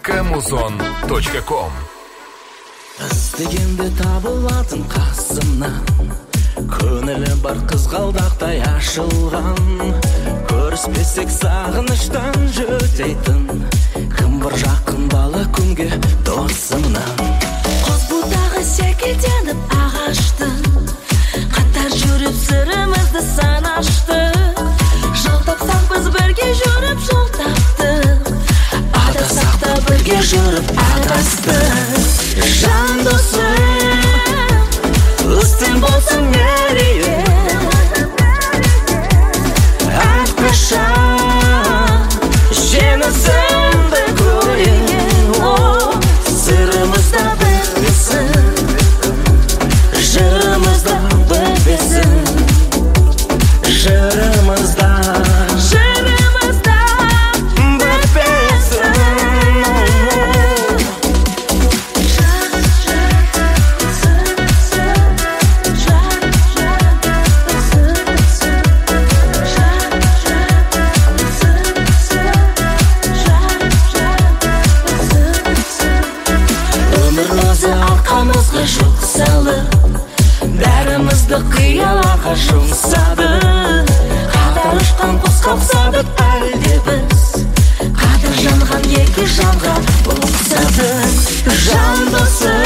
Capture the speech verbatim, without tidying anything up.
камузон точка ком. Іздегенде табылатын қасымнан, көңілі бар қызғалдақтай ашылған. Көріспесек сағыныштан жүдейтін, кім бір жақын бала күнге досымнан. Қос бұтағы секілденіп ағаштың, қатар жүріп сырымызды санаштық. Жол тапсақ біз бірге жүріп жол таптық, адасақ та бірге жүріп адастық. Жан досым, үстем болсын мерейім, әрқашан жеңісімді көрейін. Сырымызда бітпесін, жырымызда бітпесін, жырымызда жырымызда бітпесін. Алқамызға жоқ салып, бәрімізді қияларға жұмсады. Қатар ұшқан құсқа ұқсадық әлде біз, қатар жанған екі жанға ұқсады. Жан досы